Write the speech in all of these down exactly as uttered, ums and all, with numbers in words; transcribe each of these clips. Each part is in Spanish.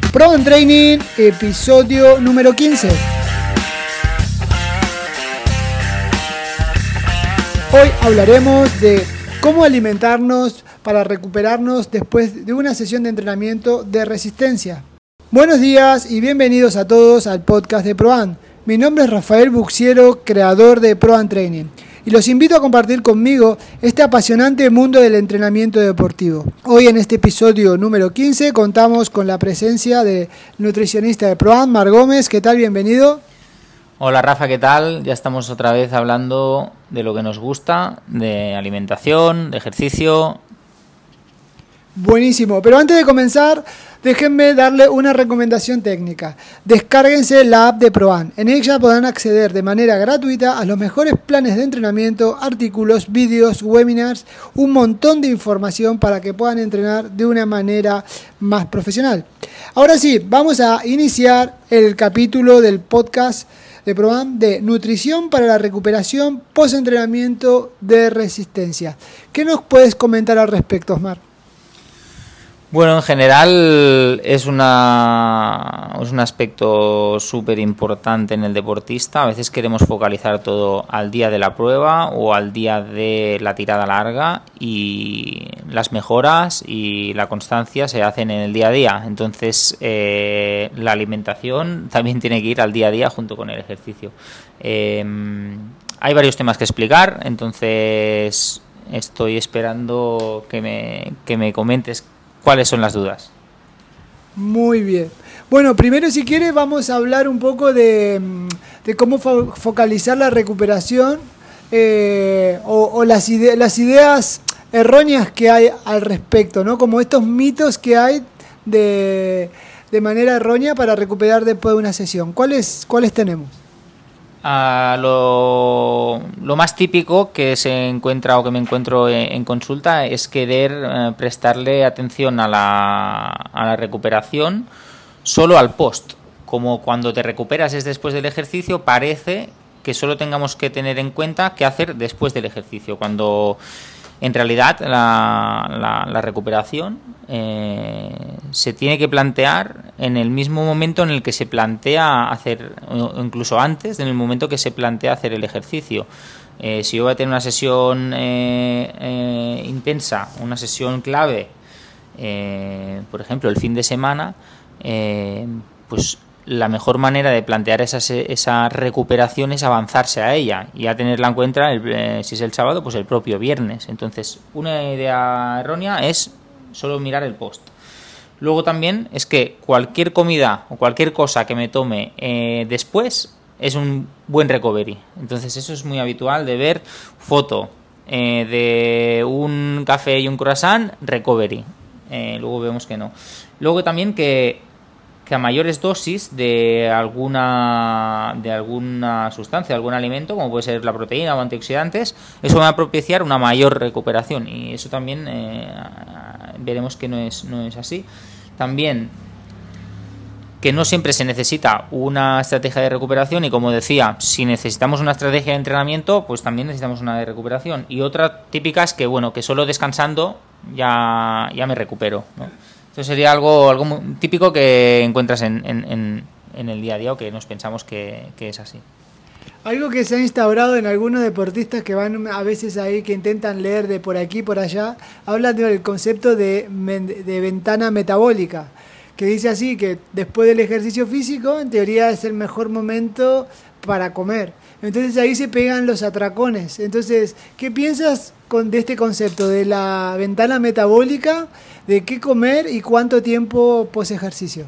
ProOne Training, episodio número quince. Hoy hablaremos de cómo alimentarnos para recuperarnos después de una sesión de entrenamiento de resistencia. Buenos días y bienvenidos a todos al podcast de ProOne. Mi nombre es Rafael Buxiero, creador de ProOne Training, y los invito a compartir conmigo este apasionante mundo del entrenamiento deportivo. Hoy en este episodio número quince contamos con la presencia del nutricionista de ProOne, Marc Gómez. ¿Qué tal? Bienvenido. Hola Rafa, ¿qué tal? Ya estamos otra vez hablando de lo que nos gusta, de alimentación, de ejercicio. Buenísimo, pero antes de comenzar, déjenme darle una recomendación técnica. Descárguense la app de ProOne. En ella podrán acceder de manera gratuita a los mejores planes de entrenamiento, artículos, vídeos, webinars, un montón de información para que puedan entrenar de una manera más profesional. Ahora sí, vamos a iniciar el capítulo del podcast de ProOne de nutrición para la recuperación post-entrenamiento de resistencia. ¿Qué nos puedes comentar al respecto, Osmar? Bueno, en general es, una, es un aspecto súper importante en el deportista. A veces queremos focalizar todo al día de la prueba o al día de la tirada larga, y las mejoras y la constancia se hacen en el día a día. Entonces eh, la alimentación también tiene que ir al día a día junto con el ejercicio. Eh, hay varios temas que explicar, entonces estoy esperando que me, que me comentes ¿cuáles son las dudas? Muy bien. Bueno, primero si quieres vamos a hablar un poco de, de cómo fo- focalizar la recuperación eh, o, o las, ide- las ideas erróneas que hay al respecto, ¿no? Como estos mitos que hay de, de manera errónea para recuperar después de una sesión. ¿Cuáles, cuáles tenemos? Uh, lo, lo más típico que se encuentra o que me encuentro en, en consulta es querer uh, prestarle atención a la, a la recuperación solo al post. Como cuando te recuperas es después del ejercicio, parece que solo tengamos que tener en cuenta qué hacer después del ejercicio, cuando en realidad la, la, la recuperación eh, se tiene que plantear en el mismo momento en el que se plantea hacer, o incluso antes, en el momento que se plantea hacer el ejercicio. Eh, si yo voy a tener una sesión eh, eh, intensa, una sesión clave, eh, por ejemplo el fin de semana, eh, pues la mejor manera de plantear esa, esa recuperación es avanzarse a ella y a tenerla en cuenta, el, eh, si es el sábado, pues el propio viernes. Entonces, una idea errónea es solo mirar el post. Luego también es que cualquier comida o cualquier cosa que me tome eh, después es un buen recovery. Entonces, eso es muy habitual de ver foto eh, de un café y un croissant, recovery. Eh, luego vemos que no. Luego también que que a mayores dosis de alguna de alguna sustancia, algún alimento, como puede ser la proteína o antioxidantes, eso va a propiciar una mayor recuperación, y eso también eh, veremos que no es, no es así. También que no siempre se necesita una estrategia de recuperación, y como decía, si necesitamos una estrategia de entrenamiento, pues también necesitamos una de recuperación. Y otra típica es que, bueno, que solo descansando ya, ya me recupero, ¿no? Esto sería algo, algo muy típico que encuentras en, en, en el día a día, o que nos pensamos que, que es así. Algo que se ha instaurado en algunos deportistas que van a veces ahí, que intentan leer de por aquí por allá, hablan del concepto de, de ventana metabólica, que dice así que después del ejercicio físico, en teoría es el mejor momento para comer. Entonces ahí se pegan los atracones. Entonces, ¿qué piensas con, de este concepto de la ventana metabólica, de qué comer y cuánto tiempo post ejercicio?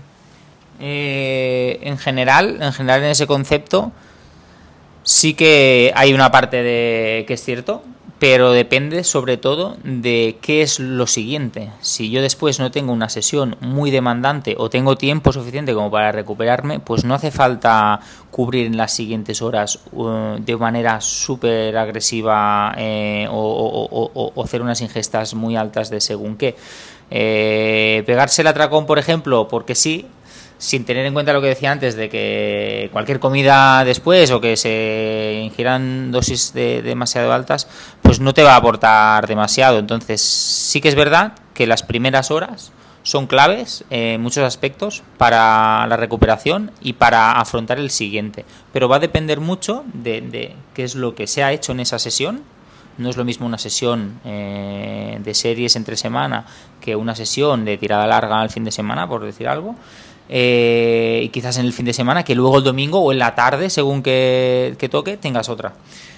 Eh, en general, en general en ese concepto sí que hay una parte de que es cierto, pero depende sobre todo de qué es lo siguiente. Si yo después no tengo una sesión muy demandante o tengo tiempo suficiente como para recuperarme, pues no hace falta cubrir en las siguientes horas uh, de manera súper agresiva eh, o, o, o, o hacer unas ingestas muy altas de según qué. Eh, pegarse el atracón, por ejemplo, porque sí, sin tener en cuenta lo que decía antes de que cualquier comida después o que se ingieran dosis de, demasiado altas, pues no te va a aportar demasiado. Entonces sí que es verdad que las primeras horas son claves en muchos aspectos para la recuperación y para afrontar el siguiente. Pero va a depender mucho de, de qué es lo que se ha hecho en esa sesión. No es lo mismo una sesión eh, de series entre semana que una sesión de tirada larga al fin de semana, por decir algo. Eh, y quizás en el fin de semana, que luego el domingo o en la tarde, según que, que toque, tengas otra.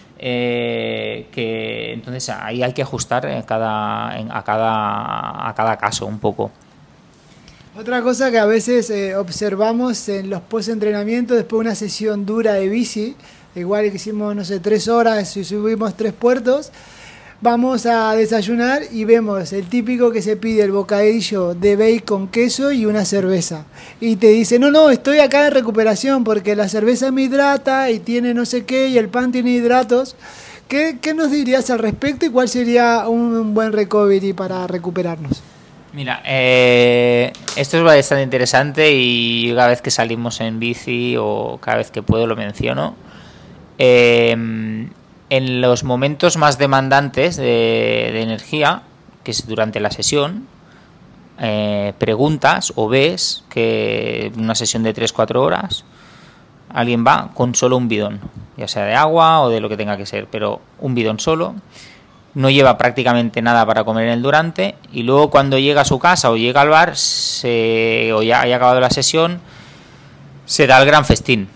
Eh, que entonces ahí hay que ajustar a cada, a cada, a cada caso un poco. Otra cosa que a veces eh, observamos en los post-entrenamientos después de una sesión dura de bici, igual que hicimos, no sé, tres horas y subimos tres puertos, vamos a desayunar y vemos el típico que se pide el bocadillo de bacon, queso y una cerveza. Y te dice, no, no, estoy acá en recuperación porque la cerveza me hidrata y tiene no sé qué y el pan tiene hidratos. ¿Qué, qué nos dirías al respecto y cuál sería un buen recovery para recuperarnos? Mira, eh, esto es bastante interesante y cada vez que salimos en bici o cada vez que puedo lo menciono. Eh, en los momentos más demandantes de, de energía, que es durante la sesión, eh, preguntas o ves que en una sesión de tres a cuatro horas alguien va con solo un bidón, ya sea de agua o de lo que tenga que ser, pero un bidón solo. No lleva prácticamente nada para comer en el durante y luego cuando llega a su casa o llega al bar se, o ya haya acabado la sesión, se da el gran festín,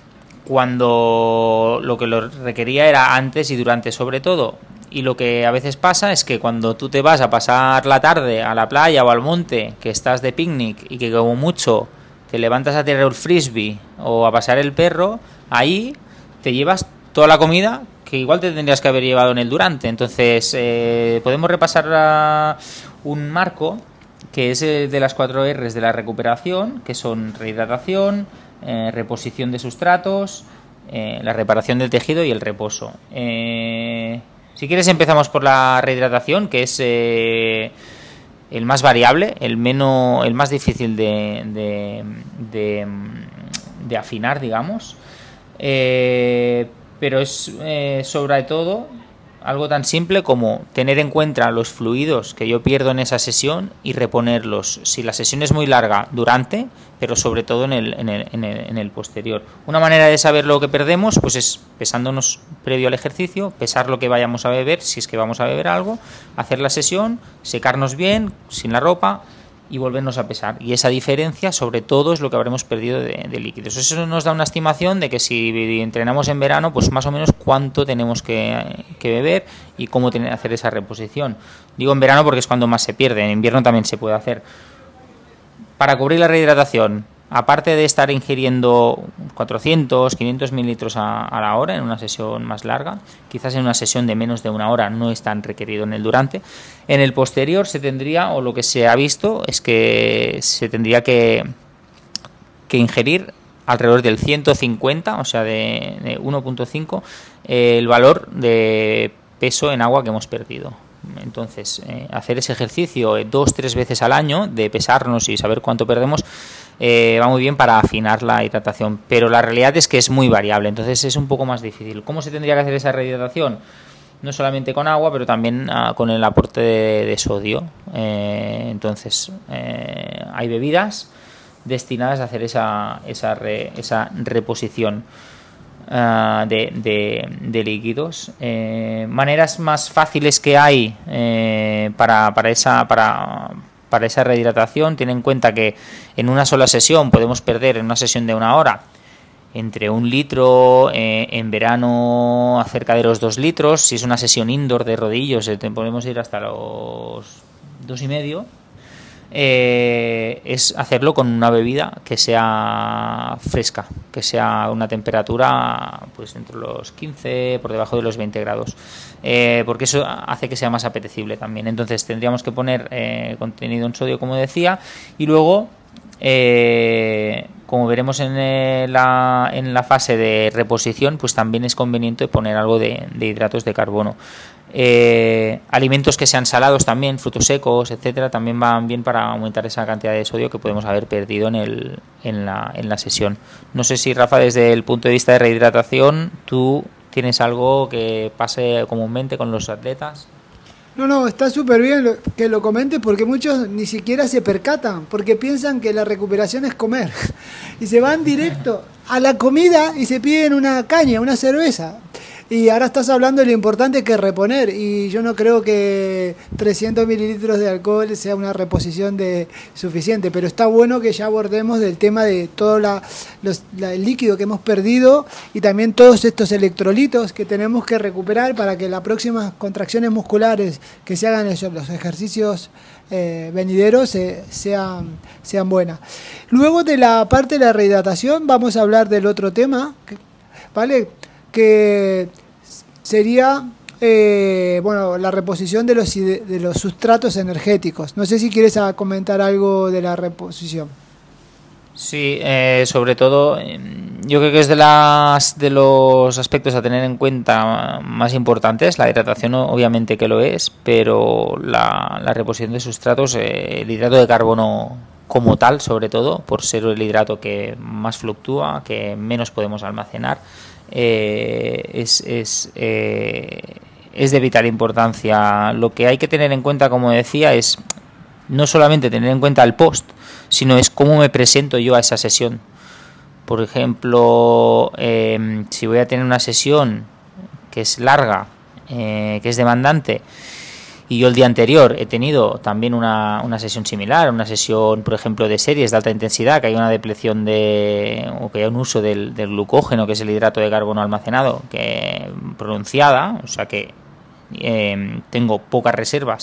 cuando lo que lo requería era antes y durante sobre todo. Y lo que a veces pasa es que cuando tú te vas a pasar la tarde a la playa o al monte, que estás de picnic y que como mucho te levantas a tirar el frisbee o a pasear el perro, ahí te llevas toda la comida que igual te tendrías que haber llevado en el durante. Entonces eh, podemos repasar uh, un marco que es eh, de las cuatro R's de la recuperación, que son rehidratación, eh, reposición de sustratos, eh, la reparación del tejido y el reposo. Eh, si quieres empezamos por la rehidratación, que es eh, el más variable, el menos, el más difícil de, de, de, de afinar, digamos. Eh, pero es eh, sobre todo algo tan simple como tener en cuenta los fluidos que yo pierdo en esa sesión y reponerlos. Si la sesión es muy larga, durante, pero sobre todo en el, en el, en el, en el posterior. Una manera de saber lo que perdemos pues es pesándonos previo al ejercicio, pesar lo que vayamos a beber, si es que vamos a beber algo, hacer la sesión, secarnos bien, sin la ropa, y volvernos a pesar. Y esa diferencia, sobre todo, es lo que habremos perdido de, de líquidos. Eso nos da una estimación de que si entrenamos en verano, pues más o menos cuánto tenemos que, que beber y cómo tener, hacer esa reposición. Digo en verano porque es cuando más se pierde. En invierno también se puede hacer. Para cubrir la rehidratación, aparte de estar ingiriendo cuatrocientos, quinientos mililitros a, a la hora en una sesión más larga, quizás en una sesión de menos de una hora no es tan requerido en el durante, en el posterior se tendría, o lo que se ha visto, es que se tendría que, que ingerir alrededor del ciento cincuenta, o sea, de, de uno punto cinco, eh, el valor de peso en agua que hemos perdido. Entonces, eh, hacer ese ejercicio dos, tres veces al año de pesarnos y saber cuánto perdemos eh, va muy bien para afinar la hidratación, pero la realidad es que es muy variable, entonces es un poco más difícil. ¿Cómo se tendría que hacer esa rehidratación? No solamente con agua, pero también uh, con el aporte de, de sodio. Eh, entonces, eh, hay bebidas destinadas a hacer esa, esa, re, esa reposición Uh, de, de, de líquidos. Eh, maneras más fáciles que hay eh, para, para, esa, para, para esa rehidratación. Ten en cuenta que en una sola sesión podemos perder, en una sesión de una hora, entre un litro, eh, en verano cerca de los dos litros. Si es una sesión indoor de rodillos, eh, podemos ir hasta los dos y medio. Eh, es hacerlo con una bebida que sea fresca, que sea una temperatura pues entre los quince, por debajo de los veinte grados, eh, porque eso hace que sea más apetecible también. Entonces tendríamos que poner eh, contenido en sodio, como decía, y luego eh, como veremos en, eh, la, en la fase de reposición, pues también es conveniente poner algo de, de hidratos de carbono. Eh, alimentos que sean salados también, frutos secos, etcétera, también van bien para aumentar esa cantidad de sodio que podemos haber perdido en, el, en, la, en la sesión. No sé si, Rafa, desde el punto de vista de rehidratación, tú tienes algo que pase comúnmente con los atletas. No, no, está súper bien lo- que lo comentes porque muchos ni siquiera se percatan, porque piensan que la recuperación es comer y se van directo a la comida y se piden una caña, una cerveza. Y ahora estás hablando de lo importante que es reponer y yo no creo que trescientos mililitros de alcohol sea una reposición de suficiente, pero está bueno que ya abordemos del tema de todo la, los, la- el líquido que hemos perdido y también todos estos electrolitos que tenemos que recuperar para que las próximas contracciones musculares que se hagan en los ejercicios eh, venideros eh, sean, sean buenas. Luego de la parte de la rehidratación vamos a hablar del otro tema, que- ¿vale? Que sería eh, bueno, la reposición de los, ide- de los sustratos energéticos. No sé si quieres ah, comentar algo de la reposición. Sí, eh, sobre todo, eh, yo creo que es de las de los aspectos a tener en cuenta más importantes. La hidratación, o- obviamente que lo es, pero la, la reposición de sustratos, eh, el hidrato de carbono como tal, sobre todo, por ser el hidrato que más fluctúa, que menos podemos almacenar, eh, es, es, eh, es de vital importancia. Lo que hay que tener en cuenta, como decía, es no solamente tener en cuenta el post, sino es cómo me presento yo a esa sesión. Por ejemplo, eh, si voy a tener una sesión que es larga, eh, que es demandante, y yo el día anterior he tenido también una, una sesión similar, una sesión, por ejemplo, de series de alta intensidad, que hay una depleción de, o que hay un uso del, del glucógeno, que es el hidrato de carbono almacenado, que pronunciada, o sea que eh, tengo pocas reservas,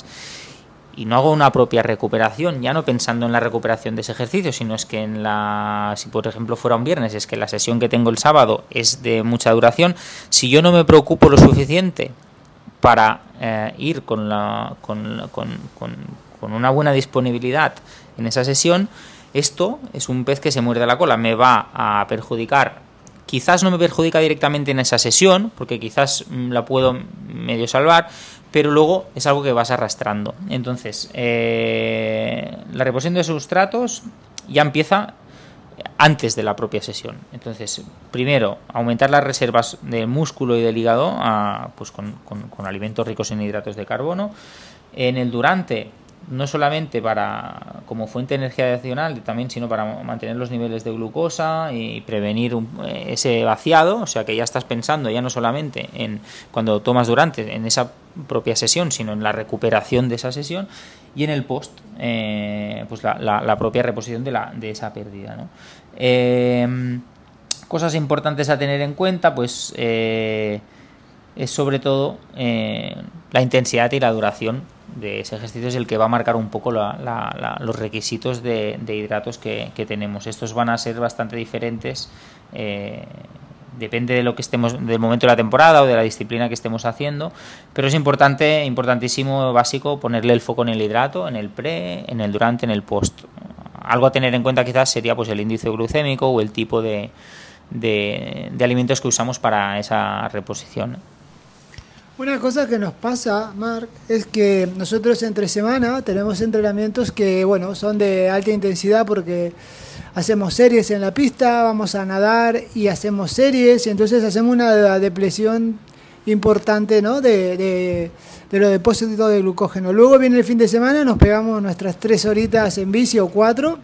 y no hago una propia recuperación, ya no pensando en la recuperación de ese ejercicio, sino es que en la, si por ejemplo fuera un viernes, es que la sesión que tengo el sábado es de mucha duración, si yo no me preocupo lo suficiente para eh, ir con, la, con, con, con, con una buena disponibilidad en esa sesión, esto es un pez que se muerde la cola, me va a perjudicar. Quizás no me perjudica directamente en esa sesión, porque quizás la puedo medio salvar, pero luego es algo que vas arrastrando. Entonces, eh, la reposición de sustratos ya empieza antes de la propia sesión. Entonces, primero, aumentar las reservas de músculo y del hígado a, pues con, con, con alimentos ricos en hidratos de carbono. En el durante, no solamente para como fuente de energía adicional, también sino para mantener los niveles de glucosa y prevenir un, ese vaciado, o sea que ya estás pensando ya no solamente en cuando tomas durante, en esa propia sesión, sino en la recuperación de esa sesión, y en el post, eh, pues la, la, la propia reposición de, la, de esa pérdida, ¿no? Eh, cosas importantes a tener en cuenta, pues eh, es sobre todo eh, la intensidad y la duración de ese ejercicio, es el que va a marcar un poco la, la, la, los requisitos de, de hidratos que, que tenemos. Estos van a ser bastante diferentes, eh, depende de lo que estemos, del momento de la temporada o de la disciplina que estemos haciendo, pero es importante, importantísimo, básico, ponerle el foco en el hidrato, en el pre, en el durante, en el post. Algo a tener en cuenta quizás sería pues el índice glucémico o el tipo de, de, de alimentos que usamos para esa reposición. Una cosa que nos pasa, Marc, es que nosotros entre semana tenemos entrenamientos que, bueno, son de alta intensidad porque hacemos series en la pista, vamos a nadar y hacemos series, y entonces hacemos una depresión importante, ¿no?, de, de, de los depósitos de glucógeno. Luego viene el fin de semana, nos pegamos nuestras tres horitas en bici o cuatro,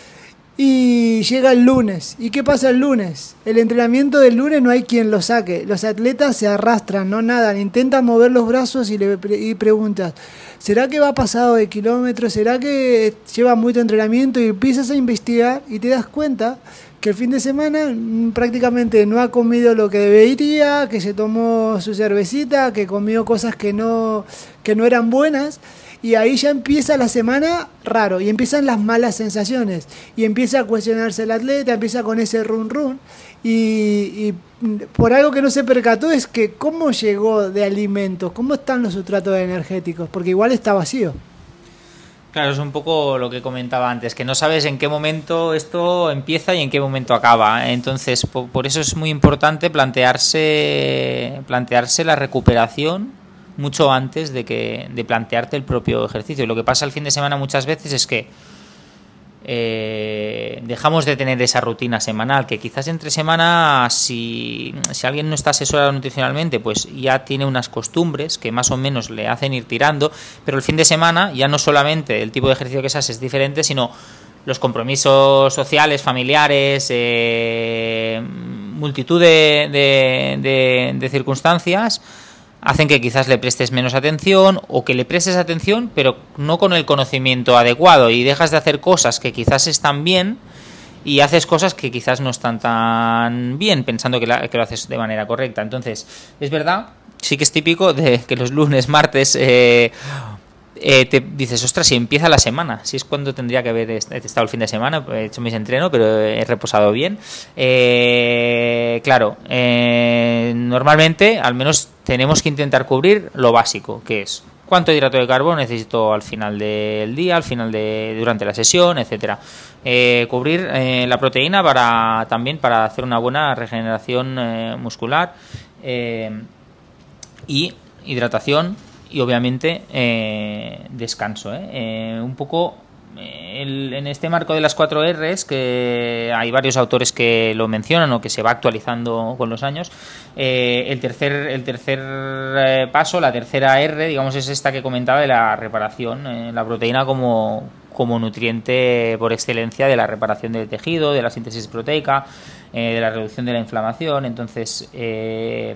y llega el lunes. ¿Y qué pasa el lunes? El entrenamiento del lunes no hay quien lo saque. Los atletas se arrastran, no nadan, intentan mover los brazos y le y preguntas, ¿será que va pasado de kilómetros? ¿Será que lleva mucho entrenamiento? Y empiezas a investigar y te das cuenta que el fin de semana mmm, prácticamente no ha comido lo que debería, que se tomó su cervecita, que comió cosas que no, que no eran buenas. Y ahí ya empieza la semana raro, y empiezan las malas sensaciones, y empieza a cuestionarse el atleta, empieza con ese run run, y, y por algo que no se percató es que cómo llegó de alimentos, cómo están los sustratos energéticos, porque igual está vacío. Claro, es un poco lo que comentaba antes, que no sabes en qué momento esto empieza y en qué momento acaba. Entonces, por, por eso es muy importante plantearse, plantearse la recuperación mucho antes de que de plantearte el propio ejercicio. Lo que pasa el fin de semana muchas veces es que eh, dejamos de tener esa rutina semanal, que quizás entre semana, si, si alguien no está asesorado nutricionalmente, pues ya tiene unas costumbres que más o menos le hacen ir tirando, pero el fin de semana ya no solamente el tipo de ejercicio que se hace es diferente, sino los compromisos sociales, familiares, eh, multitud de, de, de, de circunstancias hacen que quizás le prestes menos atención, o que le prestes atención pero no con el conocimiento adecuado, y dejas de hacer cosas que quizás están bien y haces cosas que quizás no están tan bien, pensando que, la, que lo haces de manera correcta. Entonces, es verdad, sí que es típico de que los lunes, martes... Eh, Eh, te dices, ostras, si empieza la semana, si es cuando tendría que haber estado el fin de semana, he hecho mis entrenos, pero he reposado bien. Eh, claro, eh, normalmente al menos tenemos que intentar cubrir lo básico, que es cuánto hidrato de carbono necesito al final del día, al final de durante la sesión, etcétera. Eh, cubrir eh, la proteína para también para hacer una buena regeneración eh, muscular eh, y hidratación. Y obviamente eh, descanso, ¿eh? Eh, un poco eh, el, en este marco de las cuatro R's, que hay varios autores que lo mencionan o que se va actualizando con los años. Eh, el tercer, el tercer eh, paso, la tercera R, digamos, es esta que comentaba de la reparación, eh, la proteína como, como nutriente por excelencia de la reparación del tejido, de la síntesis proteica, eh, de la reducción de la inflamación. Entonces, eh,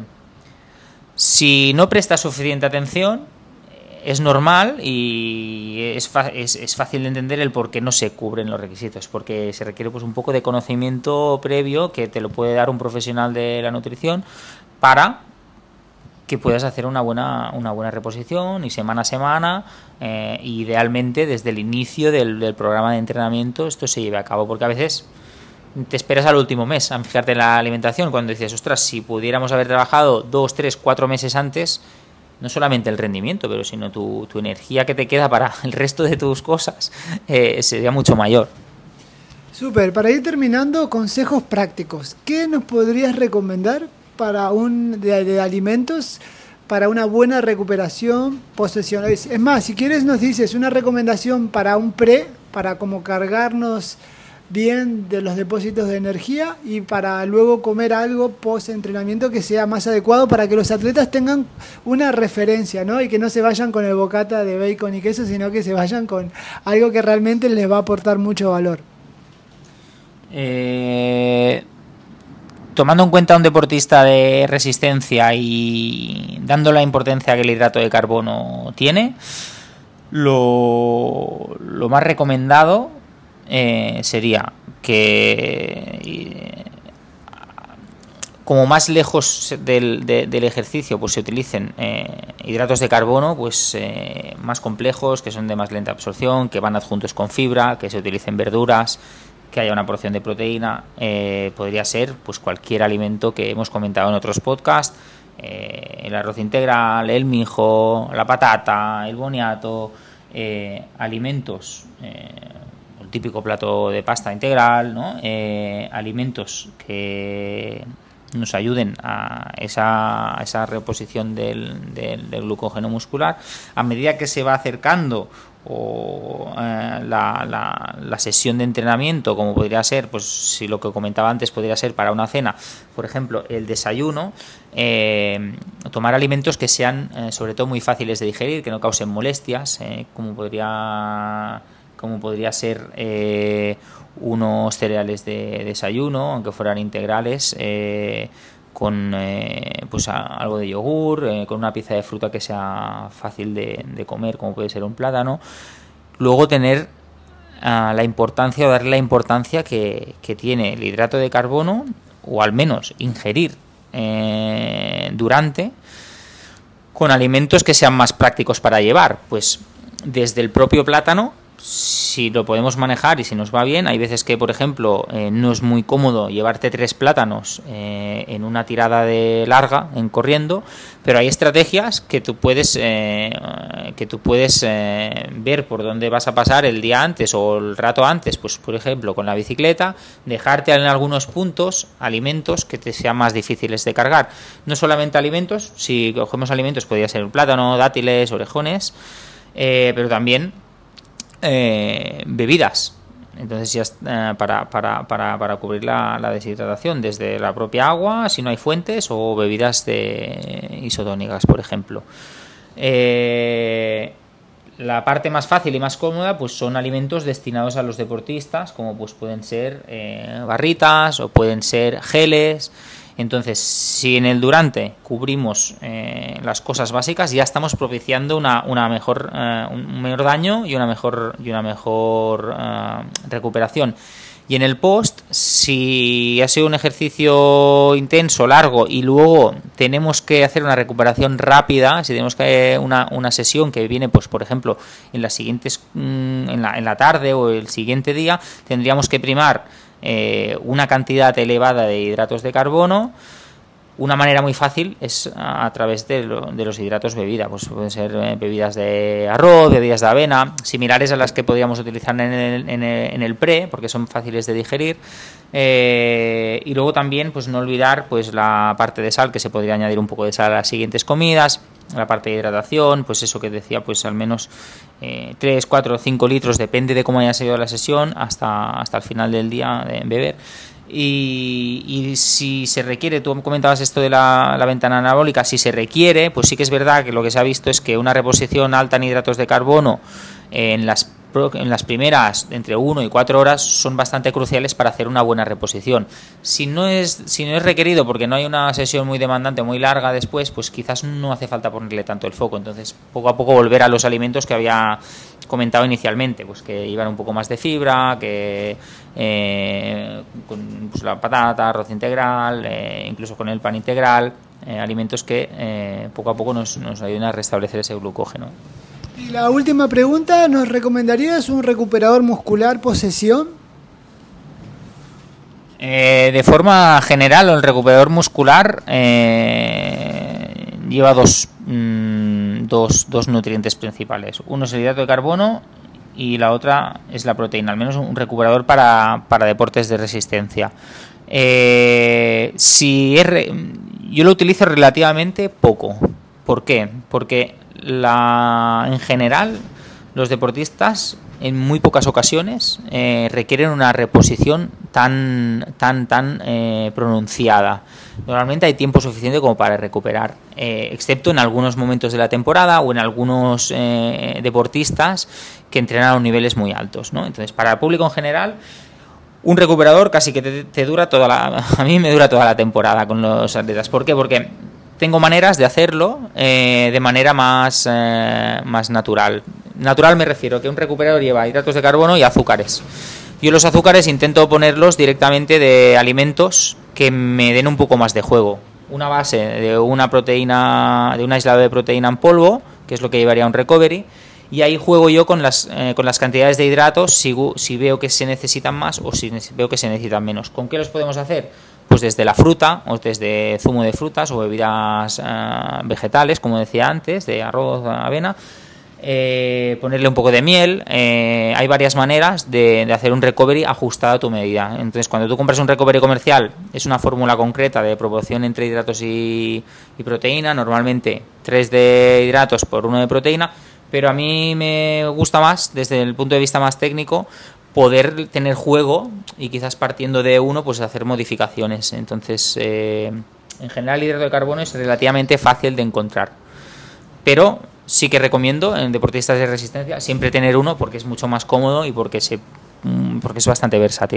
si no prestas suficiente atención, es normal y es, es, es fácil de entender el por qué no se cubren los requisitos, porque se requiere pues un poco de conocimiento previo que te lo puede dar un profesional de la nutrición para que puedas hacer una buena una buena reposición y semana a semana, eh, idealmente desde el inicio del, del programa de entrenamiento esto se lleve a cabo, porque a veces te esperas al último mes a fijarte en la alimentación, cuando dices, ostras, si pudiéramos haber trabajado dos, tres, cuatro meses antes, no solamente el rendimiento, pero sino tu, tu energía que te queda para el resto de tus cosas eh, sería mucho mayor. Súper, para ir terminando, consejos prácticos. ¿Qué nos podrías recomendar para un de, de alimentos para una buena recuperación post-sesión? Es, es más, si quieres nos dices una recomendación para un pre, para como cargarnos bien de los depósitos de energía, y para luego comer algo post entrenamiento que sea más adecuado para que los atletas tengan una referencia, ¿no? Y que no se vayan con el bocata de bacon y queso, sino que se vayan con algo que realmente les va a aportar mucho valor. Eh, tomando en cuenta a un deportista de resistencia y dando la importancia que el hidrato de carbono tiene, lo, lo más recomendado Eh, sería que eh, como más lejos del, de, del ejercicio pues se utilicen eh, hidratos de carbono pues eh, más complejos, que son de más lenta absorción, que van adjuntos con fibra, que se utilicen verduras, que haya una porción de proteína. Eh, podría ser pues cualquier alimento que hemos comentado en otros podcasts, eh, el arroz integral, el mijo, la patata, el boniato, eh, alimentos eh, típico plato de pasta integral, ¿no? Eh, alimentos que nos ayuden a esa, a esa reposición del, del, del glucógeno muscular. A medida que se va acercando o eh, la, la, la sesión de entrenamiento, como podría ser, pues si lo que comentaba antes podría ser para una cena, por ejemplo, el desayuno, eh, tomar alimentos que sean eh, sobre todo muy fáciles de digerir, que no causen molestias, eh, como podría como podría ser eh, unos cereales de desayuno, aunque fueran integrales, eh, con eh, pues a, algo de yogur, eh, con una pieza de fruta que sea fácil de, de comer, como puede ser un plátano. Luego tener uh, la importancia, o darle la importancia que, que tiene el hidrato de carbono, o al menos ingerir eh, durante, con alimentos que sean más prácticos para llevar, pues desde el propio plátano, si lo podemos manejar y si nos va bien. Hay veces que, por ejemplo, eh, no es muy cómodo llevarte tres plátanos eh, en una tirada de larga, en corriendo, pero hay estrategias que tú puedes eh, que tú puedes eh, ver por dónde vas a pasar el día antes o el rato antes, pues por ejemplo con la bicicleta, dejarte en algunos puntos alimentos que te sean más difíciles de cargar. No solamente alimentos, si cogemos alimentos podría ser un plátano, dátiles, orejones, eh, pero también Eh, bebidas, Entonces ya eh, para, para, para, para cubrir la, la deshidratación desde la propia agua, si no hay fuentes, o bebidas de isotónicas, por ejemplo. Eh, la parte más fácil y más cómoda pues son alimentos destinados a los deportistas, como pues pueden ser eh, barritas o pueden ser geles. Entonces, si en el durante cubrimos eh, las cosas básicas, ya estamos propiciando una, una mejor, eh, un menor daño y una mejor, y una mejor eh, recuperación. Y en el post, si ha sido un ejercicio intenso, largo, y luego tenemos que hacer una recuperación rápida, si tenemos que una, una sesión que viene, pues por ejemplo, en las siguientes, en la, en la tarde o el siguiente día, tendríamos que primar eh, una cantidad elevada de hidratos de carbono. Una manera muy fácil es a, a través de, lo, de los hidratos bebida, pues pueden ser eh, bebidas de arroz, bebidas de avena, similares a las que podríamos utilizar en el, en el, en el pre, porque son fáciles de digerir. Eh, y luego también pues no olvidar pues la parte de sal, que se podría añadir un poco de sal a las siguientes comidas, la parte de hidratación, pues eso que decía, pues al menos eh, tres, cuatro, cinco litros, depende de cómo haya sido la sesión, hasta, hasta el final del día de beber. Y, y si se requiere, tú comentabas esto de la, la ventana anabólica, si se requiere, pues sí que es verdad que lo que se ha visto es que una reposición alta en hidratos de carbono en las en las primeras entre uno y cuatro horas son bastante cruciales para hacer una buena reposición. Si no es si no es requerido porque no hay una sesión muy demandante, muy larga después, pues quizás no hace falta ponerle tanto el foco. Entonces, poco a poco volver a los alimentos que había comentado inicialmente, pues que iban un poco más de fibra, que eh, con pues, la patata, arroz integral, eh, incluso con el pan integral, eh, alimentos que eh, poco a poco nos, nos ayudan a restablecer ese glucógeno. Y la última pregunta, ¿nos recomendarías un recuperador muscular posesión? Eh, de forma general, el recuperador muscular eh, lleva dos, mmm, dos, dos nutrientes principales. Uno es el hidrato de carbono y la otra es la proteína, al menos un recuperador para, para deportes de resistencia. Eh, si es re... Yo lo utilizo relativamente poco. ¿Por qué? Porque la, en general los deportistas en muy pocas ocasiones eh, requieren una reposición tan tan tan eh, pronunciada. Normalmente hay tiempo suficiente como para recuperar, eh, excepto en algunos momentos de la temporada o en algunos eh, deportistas que entrenan a niveles muy altos, ¿no? Entonces, para el público en general, un recuperador casi que te, te dura toda la... A mí me dura toda la temporada con los atletas. ¿Por qué? Porque tengo maneras de hacerlo eh, de manera más, eh, más natural. Natural me refiero que un recuperador lleva hidratos de carbono y azúcares. Yo los azúcares intento ponerlos directamente de alimentos que me den un poco más de juego. Una base de una proteína, de un aislado de proteína en polvo, que es lo que llevaría un recovery, y ahí juego yo con las eh, con las cantidades de hidratos si, si veo que se necesitan más o si veo que se necesitan menos. ¿Con qué los podemos hacer? Pues desde la fruta, o desde zumo de frutas o bebidas uh, vegetales, como decía antes, de arroz, avena, eh, ponerle un poco de miel. Eh, hay varias maneras de, de hacer un recovery ajustado a tu medida. Entonces, cuando tú compras un recovery comercial, es una fórmula concreta de proporción entre hidratos y, y proteína, normalmente tres de hidratos por uno de proteína, pero a mí me gusta más, desde el punto de vista más técnico, poder tener juego y quizás partiendo de uno pues hacer modificaciones. Entonces eh, en general el hidrato de carbono es relativamente fácil de encontrar, pero sí que recomiendo en deportistas de resistencia siempre tener uno porque es mucho más cómodo y porque se porque es bastante versátil.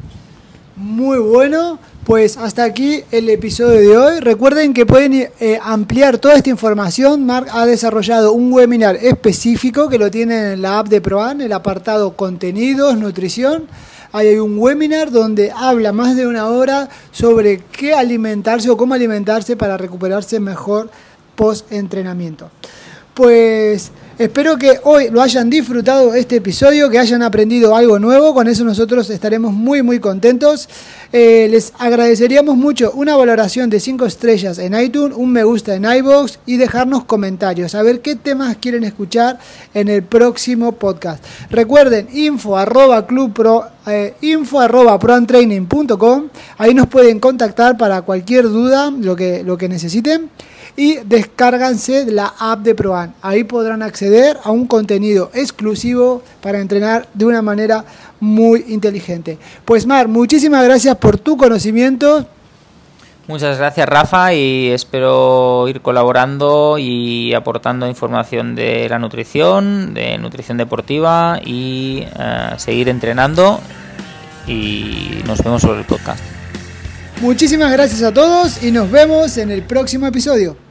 Muy bueno, pues hasta aquí el episodio de hoy. Recuerden que pueden eh, ampliar toda esta información. Marc ha desarrollado un webinar específico que lo tienen en la app de ProAn, el apartado contenidos, nutrición. Ahí hay un webinar donde habla más de una hora sobre qué alimentarse o cómo alimentarse para recuperarse mejor post-entrenamiento. Pues espero que hoy lo hayan disfrutado este episodio, que hayan aprendido algo nuevo. Con eso nosotros estaremos muy muy contentos. Eh, les agradeceríamos mucho una valoración de cinco estrellas en iTunes, un me gusta en iVoox y dejarnos comentarios, a ver qué temas quieren escuchar en el próximo podcast. Recuerden, info arroba club pro, eh, info arroba proantraining punto com, ahí nos pueden contactar para cualquier duda, lo que, lo que necesiten. y descárganse la app de ProAn. Ahí podrán acceder a un contenido exclusivo para entrenar de una manera muy inteligente. Pues Mar, muchísimas gracias por tu conocimiento. Muchas gracias, Rafa, y espero ir colaborando y aportando información de la nutrición, de nutrición deportiva y uh, seguir entrenando, y nos vemos sobre el podcast. Muchísimas gracias a todos y nos vemos en el próximo episodio.